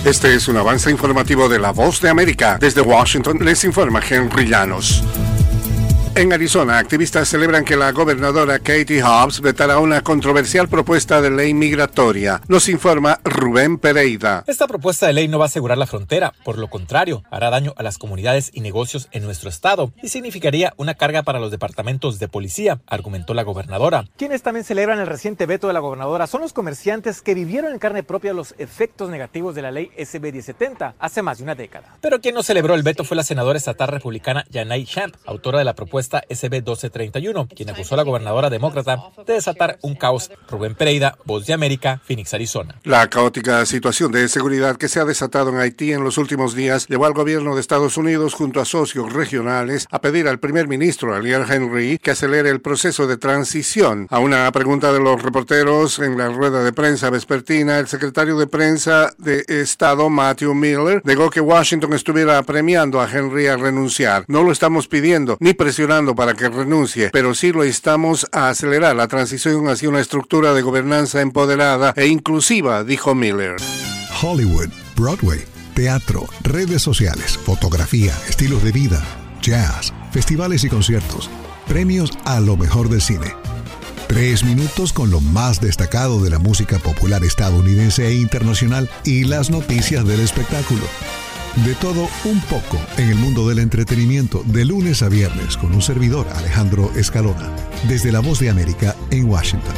Este es un avance informativo de La Voz de América. Desde Washington les informa Henry Llanos. En Arizona, activistas celebran que la gobernadora Katie Hobbs vetará una controversial propuesta de ley migratoria. Nos informa Rubén Pereira. Esta propuesta de ley no va a asegurar la frontera, por lo contrario, hará daño a las comunidades y negocios en nuestro estado y significaría una carga para los departamentos de policía, argumentó la gobernadora. Quienes también celebran el reciente veto de la gobernadora son los comerciantes que vivieron en carne propia los efectos negativos de la ley SB 1070 hace más de una década. Pero quien no celebró el veto fue la senadora estatal republicana Yanai Champ, autora de la propuesta SB 1231, quien acusó a la gobernadora demócrata de desatar un caos. Rubén Pereira, Voz de América, Phoenix, Arizona. La caótica situación de seguridad que se ha desatado en Haití en los últimos días llevó al gobierno de Estados Unidos junto a socios regionales a pedir al primer ministro Ariel Henry que acelere el proceso de transición. A una pregunta de los reporteros en la rueda de prensa vespertina, el secretario de prensa de Estado Matthew Miller negó que Washington estuviera premiando a Henry a renunciar. No lo estamos pidiendo ni presionando para que renuncie, pero sí lo instamos a acelerar la transición hacia una estructura de gobernanza empoderada e inclusiva, dijo Miller. Hollywood, Broadway, teatro, redes sociales, fotografía, estilos de vida, jazz, festivales y conciertos, premios a lo mejor del cine. 3 minutos con lo más destacado de la música popular estadounidense e internacional y las noticias del espectáculo. De todo un poco en el mundo del entretenimiento, de lunes a viernes, con un servidor, Alejandro Escalona, desde La Voz de América en Washington.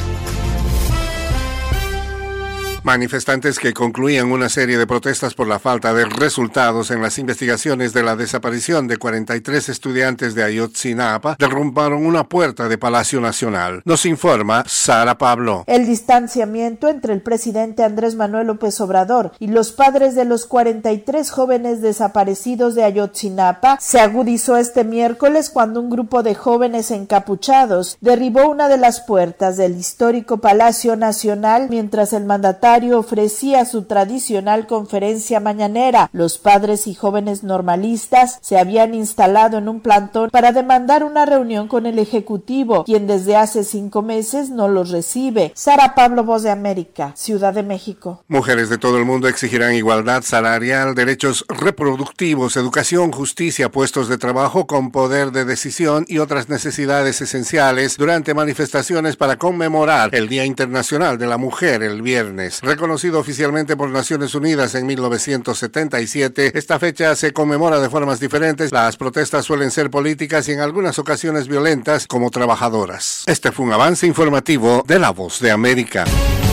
Manifestantes que concluían una serie de protestas por la falta de resultados en las investigaciones de la desaparición de 43 estudiantes de Ayotzinapa derrumbaron una puerta de Palacio Nacional. Nos informa Sara Pablo. El distanciamiento entre el presidente Andrés Manuel López Obrador y los padres de los 43 jóvenes desaparecidos de Ayotzinapa se agudizó este miércoles cuando un grupo de jóvenes encapuchados derribó una de las puertas del histórico Palacio Nacional mientras el mandatario ofrecía su tradicional conferencia mañanera. Los padres y jóvenes normalistas se habían instalado en un plantón para demandar una reunión con el Ejecutivo, quien desde hace 5 meses no los recibe. Sara Pablo, Voz de América, Ciudad de México. Mujeres de todo el mundo exigirán igualdad salarial, derechos reproductivos, educación, justicia, puestos de trabajo con poder de decisión y otras necesidades esenciales durante manifestaciones para conmemorar el Día Internacional de la Mujer el viernes. Reconocido oficialmente por Naciones Unidas en 1977, esta fecha se conmemora de formas diferentes. Las protestas suelen ser políticas y en algunas ocasiones violentas como trabajadoras. Este fue un avance informativo de La Voz de América.